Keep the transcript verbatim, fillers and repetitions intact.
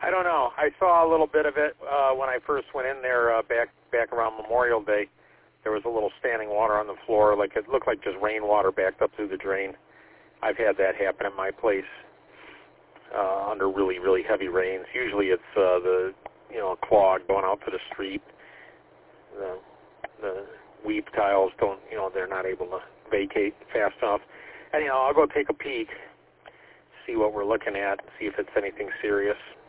I don't know. I saw a little bit of it uh, when I first went in there uh, back back around Memorial Day. There was a little standing water on the floor, like it looked like just rainwater backed up through the drain. I've had that happen at my place uh, under really, really heavy rains. Usually it's uh, the, you know, clog going out to the street. The, the weep tiles don't, you know, they're not able to vacate fast enough. Anyhow, I'll go take a peek, see what we're looking at, see if it's anything serious.